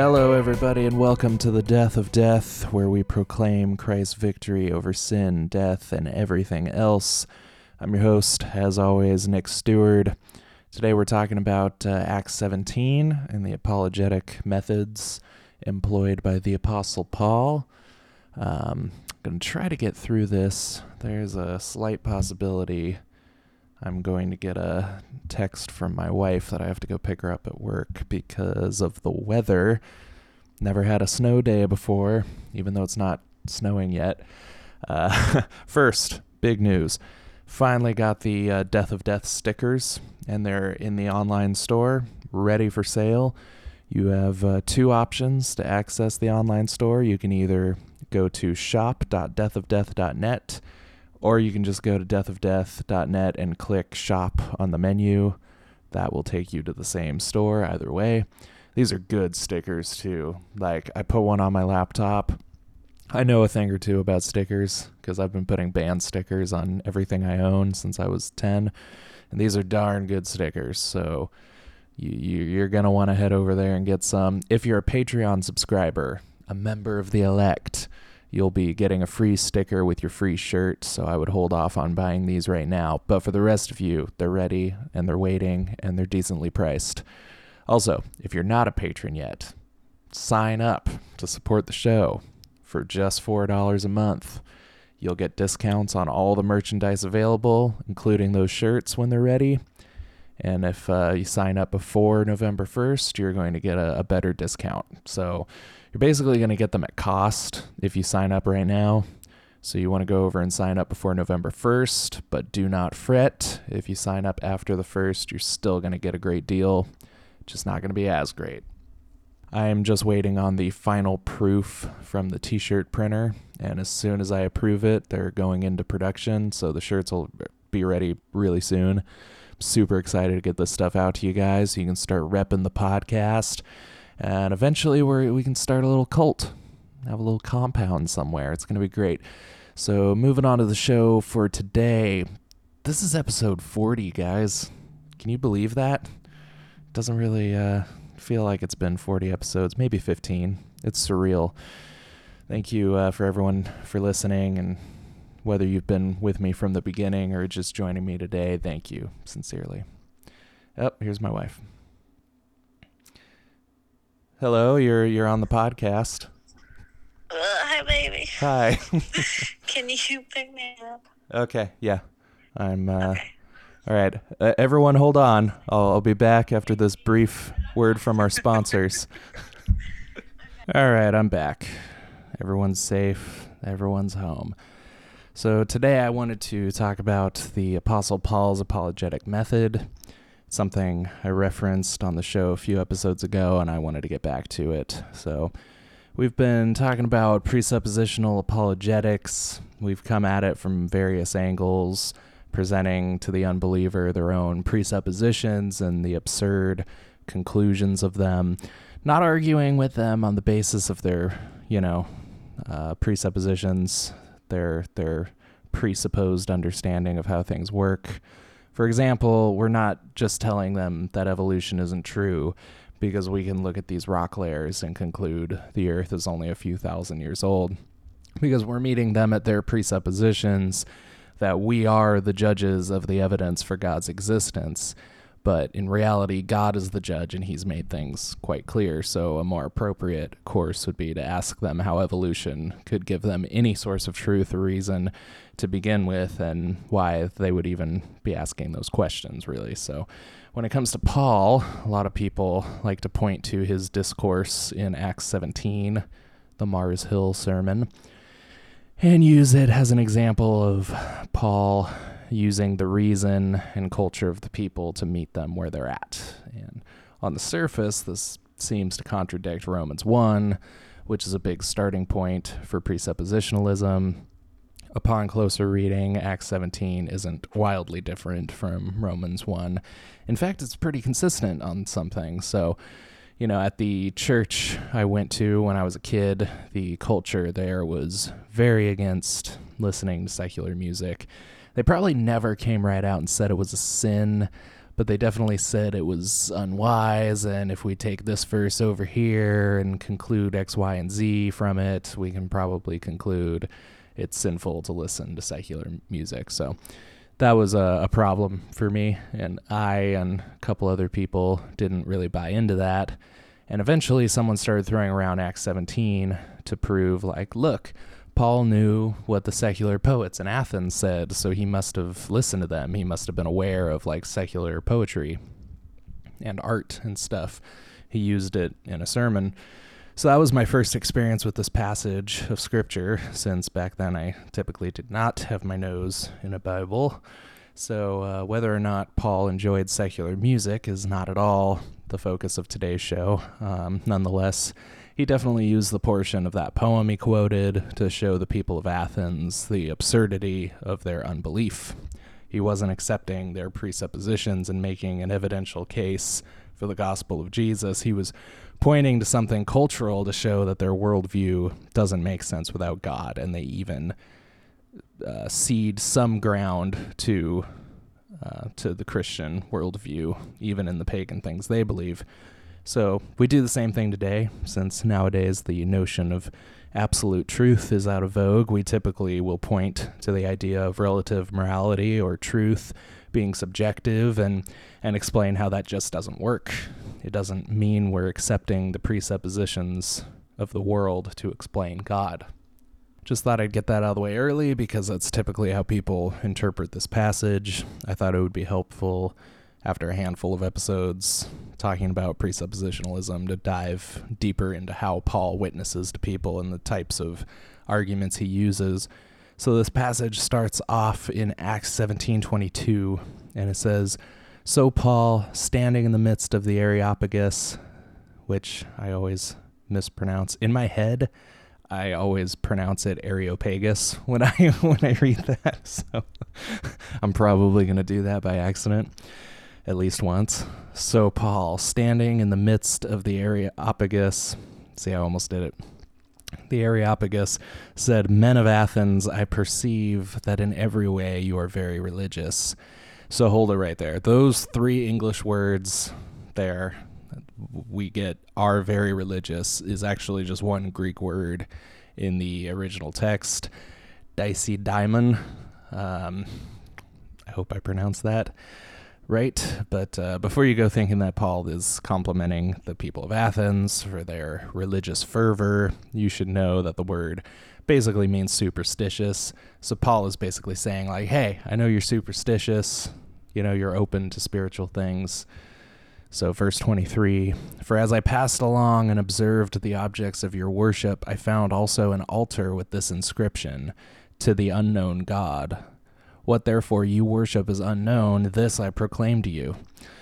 Hello, everybody, and welcome to the Death of Death, where we proclaim Christ's victory over sin, death, and everything else. I'm your host, as always, Nick Stewart. Today we're talking about Acts 17 and the apologetic methods employed by the Apostle Paul. I'm going to try to get through this. There's a slight possibility I'm going to get a text from my wife that I have to go pick her up at work because of the weather. Never had a snow day before, even though it's not snowing yet. First, big news. Finally got the Death of Death stickers, and they're in the online store, ready for sale. You have two options to access the online store. You can either go to shop.deathofdeath.net, or you can just go to deathofdeath.net and click shop on the menu. That will take you to the same store either way. These are good stickers too. Like, I put one on my laptop. I know a thing or two about stickers because I've been putting band stickers on everything I own since I was 10. And these are darn good stickers. So you're going to want to head over there and get some. If you're a Patreon subscriber, a member of the elect, you'll be getting a free sticker with your free shirt, so I would hold off on buying these right now. But for the rest of you, they're ready, and they're waiting, and they're decently priced. Also, if you're not a patron yet, sign up to support the show for just $4 a month. You'll get discounts on all the merchandise available, including those shirts when they're ready. And if you sign up before November 1st, you're going to get a better discount. So you're basically going to get them at cost if you sign up right now. So you want to go over and sign up before November 1st, but do not fret. If you sign up after the 1st, you're still going to get a great deal. Just not going to be as great. I am just waiting on the final proof from the t-shirt printer, and as soon as I approve it, they're going into production, so the shirts will be ready really soon. I'm super excited to get this stuff out to you guys so you can start repping the podcast. And eventually we can start a little cult, have a little compound somewhere. It's going to be great. So moving on to the show for today. This is episode 40, guys. Can you believe that? Doesn't really feel like it's been 40 episodes, maybe 15. It's surreal. Thank you for everyone for listening, and whether you've been with me from the beginning or just joining me today, thank you sincerely. Oh, here's my wife. Hello, you're on the podcast. Hi, baby. Hi. Can you pick me up? Okay, yeah. I'm Okay. All right. Everyone hold on. I'll be back after this brief word from our sponsors. All right, I'm back. Everyone's safe. Everyone's home. So today I wanted to talk about the Apostle Paul's apologetic method. Something I referenced on the show a few episodes ago, and I wanted to get back to it. So we've been talking about presuppositional apologetics. We've come at it from various angles, presenting to the unbeliever their own presuppositions and the absurd conclusions of them, not arguing with them on the basis of their, presuppositions, their presupposed understanding of how things work. For example, we're not just telling them that evolution isn't true because we can look at these rock layers and conclude the Earth is only a few thousand years old, because we're meeting them at their presuppositions that we are the judges of the evidence for God's existence. But in reality, God is the judge, and he's made things quite clear. So a more appropriate course would be to ask them how evolution could give them any source of truth or reason to begin with, and why they would even be asking those questions, really. So when it comes to Paul, a lot of people like to point to his discourse in Acts 17, the Mars Hill sermon, and use it as an example of Paul using the reason and culture of the people to meet them where they're at. And on the surface, this seems to contradict Romans 1, which is a big starting point for presuppositionalism. Upon closer reading, Acts 17 isn't wildly different from Romans 1. In fact, it's pretty consistent on some things. So, at the church I went to when I was a kid, the culture there was very against listening to secular music. They probably never came right out and said it was a sin, but they definitely said it was unwise, and if we take this verse over here and conclude X, Y, and Z from it, we can probably conclude it's sinful to listen to secular music. So that was a problem for me, and I and a couple other people didn't really buy into that. And eventually someone started throwing around Acts 17 to prove, like, look, Paul knew what the secular poets in Athens said, so he must have listened to them. He must have been aware of, like, secular poetry and art and stuff. He used it in a sermon. So that was my first experience with this passage of Scripture, since back then I typically did not have my nose in a Bible. So whether or not Paul enjoyed secular music is not at all the focus of today's show. Nonetheless, he definitely used the portion of that poem he quoted to show the people of Athens the absurdity of their unbelief. He wasn't accepting their presuppositions and making an evidential case for the gospel of Jesus. He was pointing to something cultural to show that their worldview doesn't make sense without God, and they even cede some ground to the Christian worldview, even in the pagan things they believe. So we do the same thing today, since nowadays the notion of absolute truth is out of vogue. We typically will point to the idea of relative morality or truth being subjective and explain how that just doesn't work. It doesn't mean we're accepting the presuppositions of the world to explain God. Just thought I'd get that out of the way early because that's typically how people interpret this passage. I thought it would be helpful after a handful of episodes talking about presuppositionalism to dive deeper into how Paul witnesses to people and the types of arguments he uses. So this passage starts off in Acts 17:22, and it says, "So Paul, standing in the midst of the Areopagus," which I always mispronounce. In my head, I always pronounce it Areopagus when I read that, so I'm probably going to do that by accident at least once. "So Paul, standing in the midst of the Areopagus," see, I almost did it. "The Areopagus said, 'Men of Athens, I perceive that in every way you are very religious.'" So hold it right there. Those three English words there, we get "are very religious," is actually just one Greek word in the original text, Daisedaimon. I hope I pronounced that right. But before you go thinking that Paul is complimenting the people of Athens for their religious fervor, you should know that the word basically means superstitious. So Paul is basically saying, like, hey, I know you're superstitious, you're open to spiritual things. So verse 23, "For as I passed along and observed the objects of your worship, I found also an altar with this inscription, 'To the unknown God.' What therefore you worship is unknown, this I proclaim to you."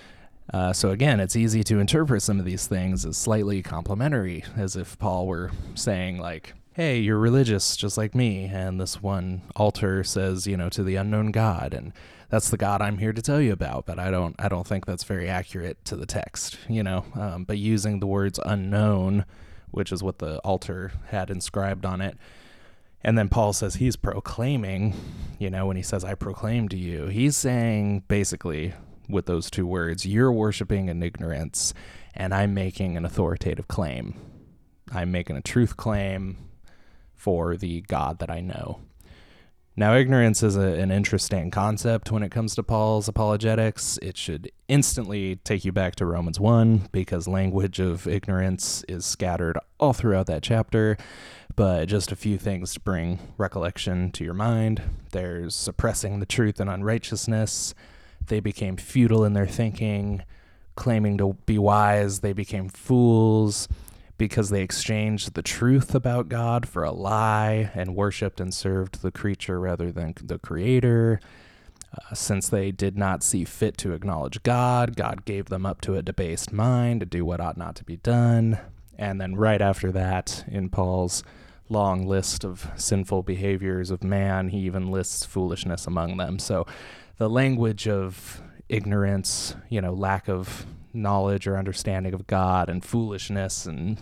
So again, it's easy to interpret some of these things as slightly complimentary, as if Paul were saying, like, hey, you're religious just like me, and this one altar says, to the unknown God, and that's the God I'm here to tell you about, but I don't think that's very accurate to the text, but using the words unknown, which is what the altar had inscribed on it. And then Paul says he's proclaiming, when he says, I proclaim to you, he's saying basically with those two words, you're worshiping in ignorance and I'm making an authoritative claim. I'm making a truth claim for the God that I know. Now, ignorance is an interesting concept when it comes to Paul's apologetics. It should instantly take you back to Romans 1 because language of ignorance is scattered all throughout that chapter. But just a few things to bring recollection to your mind. There's suppressing the truth and unrighteousness. They became futile in their thinking. Claiming to be wise, they became fools because they exchanged the truth about God for a lie and worshipped and served the creature rather than the Creator. Since they did not see fit to acknowledge God, God gave them up to a debased mind to do what ought not to be done. And then right after that, in Paul's long list of sinful behaviors of man, he even lists foolishness among them. So the language of ignorance, lack of knowledge or understanding of God and foolishness and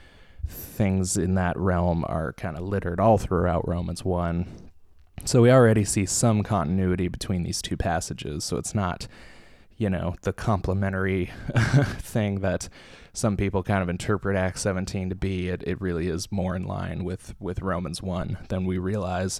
things in that realm are kind of littered all throughout Romans 1. So we already see some continuity between these two passages. So it's not, the complementary thing that some people kind of interpret Acts 17 to be. It really is more in line with Romans 1 than we realize.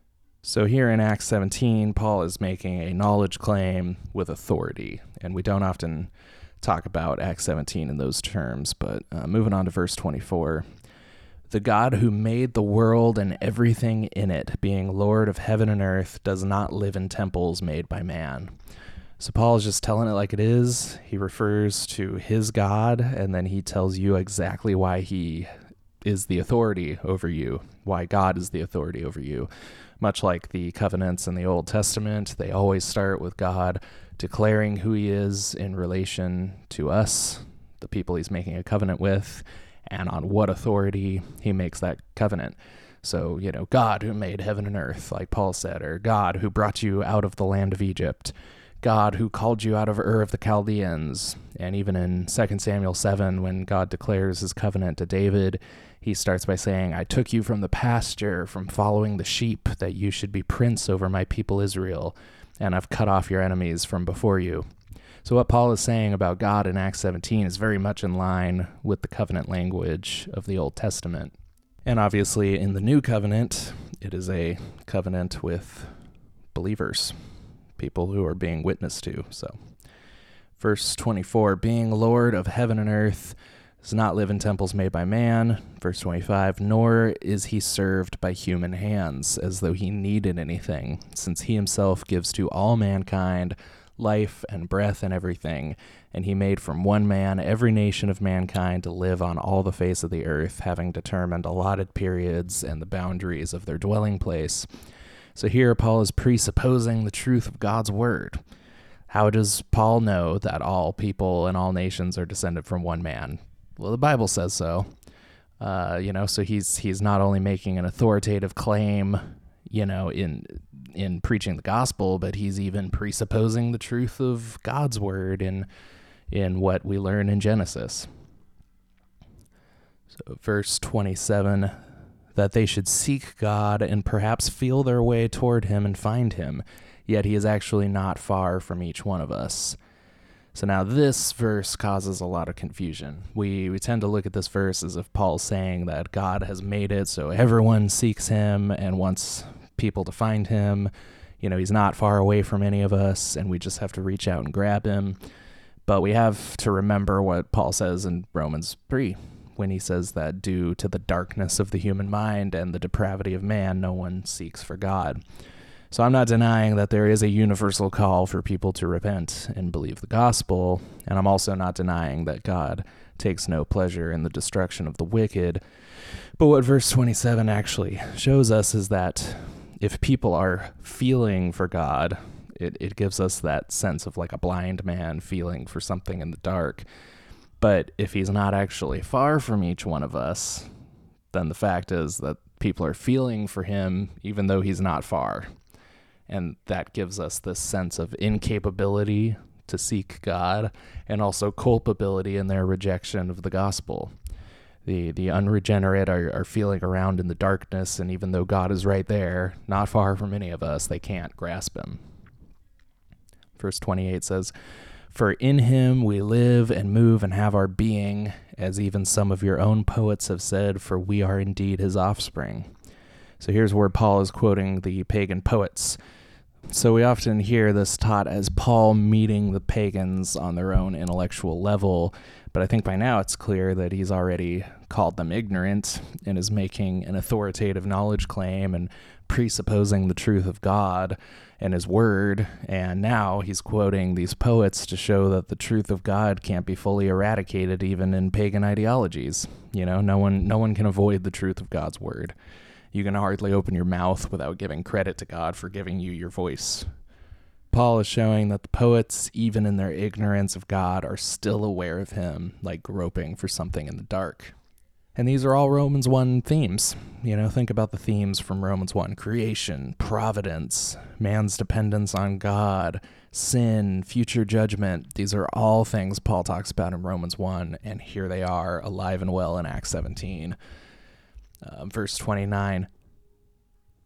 So here in Acts 17, Paul is making a knowledge claim with authority, and we don't often talk about Acts 17 in those terms, but moving on to verse 24. The God who made the world and everything in it, being Lord of heaven and earth, does not live in temples made by man. So Paul is just telling it like it is. He refers to his God, and then he tells you exactly why he is the authority over you, why God is the authority over you. Much like the covenants in the Old Testament, they always start with God declaring who he is in relation to us, the people he's making a covenant with, and on what authority he makes that covenant. So, God who made heaven and earth, like Paul said, or God who brought you out of the land of Egypt, God who called you out of Ur of the Chaldeans. And even in 2 Samuel 7, when God declares his covenant to David, he starts by saying, I took you from the pasture, from following the sheep, that you should be prince over my people Israel, and I've cut off your enemies from before you. So what Paul is saying about God in Acts 17 is very much in line with the covenant language of the Old Testament. And obviously in the New Covenant, it is a covenant with believers, people who are being witnessed to. So verse 24, being Lord of heaven and earth, does not live in temples made by man. Verse 25, nor is he served by human hands, as though he needed anything, since he himself gives to all mankind life and breath and everything, and he made from one man every nation of mankind to live on all the face of the earth, having determined allotted periods and the boundaries of their dwelling place. So here Paul is presupposing the truth of God's word. How does Paul know that all people and all nations are descended from one man? Well, the Bible says so. So he's not only making an authoritative claim, in preaching the gospel, but he's even presupposing the truth of God's word in what we learn in Genesis. So verse 27, that they should seek God and perhaps feel their way toward him and find him, yet he is actually not far from each one of us. So now this verse causes a lot of confusion. We tend to look at this verse as if Paul's saying that God has made it so everyone seeks him and wants people to find him. He's not far away from any of us, and we just have to reach out and grab him. But we have to remember what Paul says in Romans 3, when he says that due to the darkness of the human mind and the depravity of man, no one seeks for God. So I'm not denying that there is a universal call for people to repent and believe the gospel, and I'm also not denying that God takes no pleasure in the destruction of the wicked. But what verse 27 actually shows us is that if people are feeling for God, it gives us that sense of like a blind man feeling for something in the dark. But if he's not actually far from each one of us, then the fact is that people are feeling for him even though he's not far. And that gives us this sense of incapability to seek God and also culpability in their rejection of the gospel. The unregenerate are feeling around in the darkness, and even though God is right there, not far from any of us, they can't grasp him. Verse 28 says, for in him we live and move and have our being, as even some of your own poets have said, for we are indeed his offspring. So here's where Paul is quoting the pagan poets. So we often hear this taught as Paul meeting the pagans on their own intellectual level, but I think by now it's clear that he's already called them ignorant and is making an authoritative knowledge claim and presupposing the truth of God and his word, and now he's quoting these poets to show that the truth of God can't be fully eradicated even in pagan ideologies. No one can avoid the truth of God's word. You can hardly open your mouth without giving credit to God for giving you your voice. Paul is showing that the poets, even in their ignorance of God, are still aware of him, like groping for something in the dark. And these are all Romans 1 themes. Think about the themes from Romans 1. Creation, providence, man's dependence on God, sin, future judgment. These are all things Paul talks about in Romans 1, and here they are, alive and well in Acts 17. Verse 29,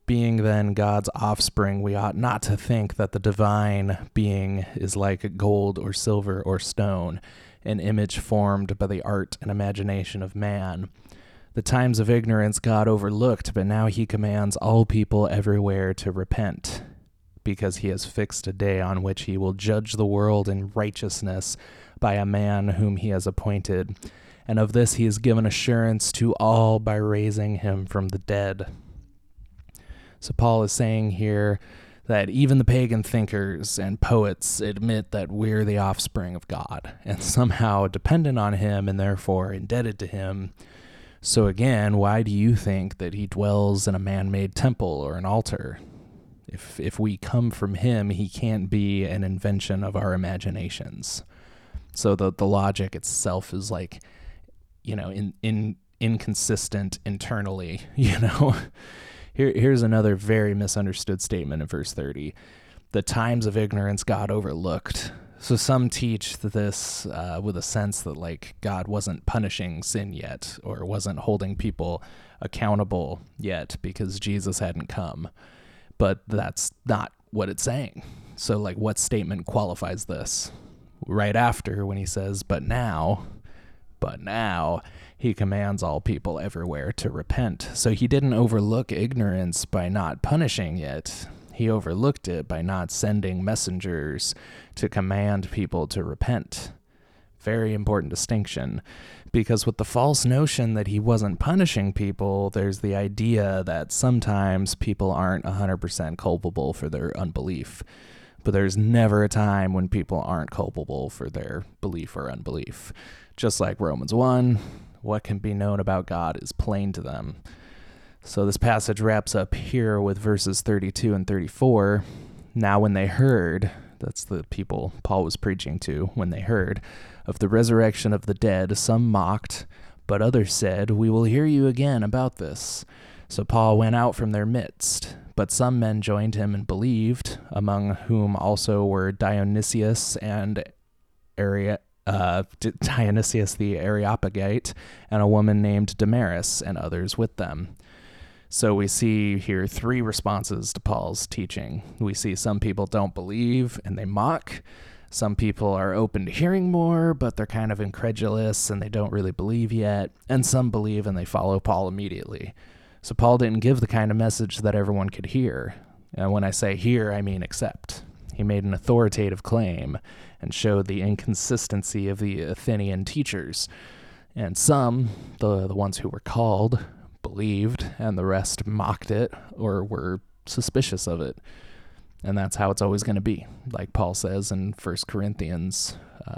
Being then God's offspring, we ought not to think that the divine being is like gold or silver or stone, an image formed by the art and imagination of man. The times of ignorance God overlooked, but now he commands all people everywhere to repent, because he has fixed a day on which he will judge the world in righteousness by a man whom he has appointed. And of this he has given assurance to all by raising him from the dead. So Paul is saying here that even the pagan thinkers and poets admit that we're the offspring of God and somehow dependent on him and therefore indebted to him. So again, why do you think that he dwells in a man-made temple or an altar? If we come from him, he can't be an invention of our imaginations. So the logic itself is like, inconsistent internally, Here's another very misunderstood statement in verse 30. The times of ignorance God overlooked. So some teach this with a sense that like God wasn't punishing sin yet or wasn't holding people accountable yet because Jesus hadn't come. But that's not what it's saying. So like what statement qualifies this? Right after when he says, but now he commands all people everywhere to repent. So he didn't overlook ignorance by not punishing it. He overlooked it by not sending messengers to command people to repent. Very important distinction, because with the false notion that he wasn't punishing people, there's the idea that sometimes people aren't 100% culpable for their unbelief. But there's never a time when people aren't culpable for their belief or unbelief. Just like Romans 1, what can be known about God is plain to them. So this passage wraps up here with verses 32 and 34. Now when they heard, that's the people Paul was preaching to, when they heard of the resurrection of the dead, some mocked, but others said, we will hear you again about this. So Paul went out from their midst, but some men joined him and believed, among whom also were Dionysius and Dionysius the Areopagite, and a woman named Damaris, and others with them. So we see here three responses to Paul's teaching. We see some people don't believe and they mock. Some people are open to hearing more, but they're kind of incredulous and they don't really believe yet. And some believe and they follow Paul immediately. So Paul didn't give the kind of message that everyone could hear. And when I say hear, I mean accept. He made an authoritative claim and showed the inconsistency of the Athenian teachers. And some, the ones who were called, believed, and the rest mocked it or were suspicious of it. And that's how it's always going to be, like Paul says in 1 Corinthians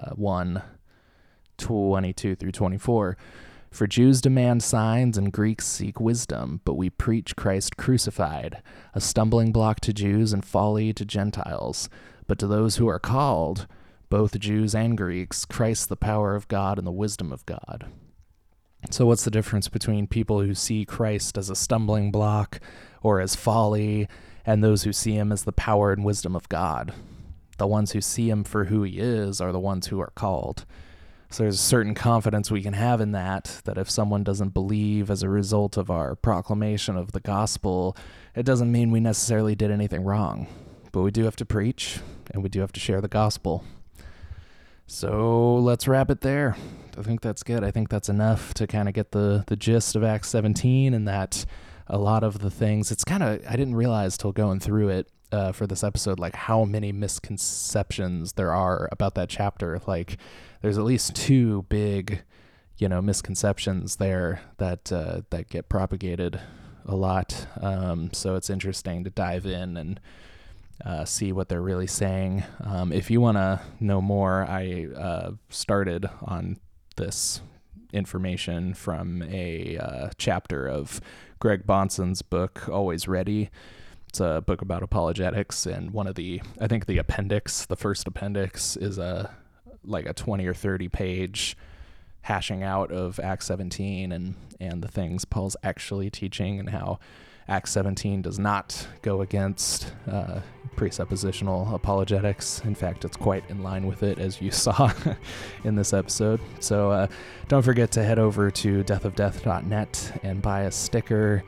1:22 through 24. For Jews demand signs and Greeks seek wisdom, but we preach Christ crucified, a stumbling block to Jews and folly to Gentiles. But to those who are called, both Jews and Greeks, Christ the power of God and the wisdom of God. So what's the difference between people who see Christ as a stumbling block or as folly and those who see him as the power and wisdom of God? The ones who see him for who he is are the ones who are called. So there's a certain confidence we can have in that if someone doesn't believe as a result of our proclamation of the gospel, it doesn't mean we necessarily did anything wrong. But we do have to preach and we do have to share the gospel. So let's wrap it there. I think that's good. I think that's enough to kind of get the gist of Acts 17 and that a lot of the things, it's kind of, I didn't realize till going through it for this episode, like how many misconceptions there are about that chapter. Like there's at least two big, misconceptions there that get propagated a lot. So it's interesting to dive in and see what they're really saying. If you want to know more, I started on this information from a chapter of Greg Bonson's book, Always Ready. It's a book about apologetics, and I think the appendix, the first appendix, is a 20 or 30 page hashing out of Acts 17 and the things Paul's actually teaching and how Acts 17 does not go against presuppositional apologetics. In fact, it's quite in line with it, as you saw in this episode. So don't forget to head over to deathofdeath.net and buy a sticker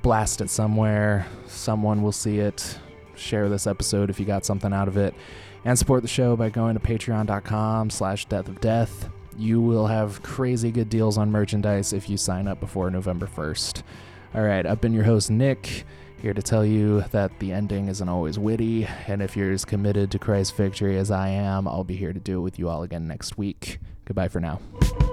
blast it somewhere. Someone will see it. Share this episode if you got something out of it. And support the show by going to patreon.com/deathofdeath. You will have crazy good deals on merchandise if you sign up before November 1st. All right, I've been your host, Nick, here to tell you that the ending isn't always witty, and if you're as committed to Christ's victory as I am, I'll be here to do it with you all again next week. Goodbye for now.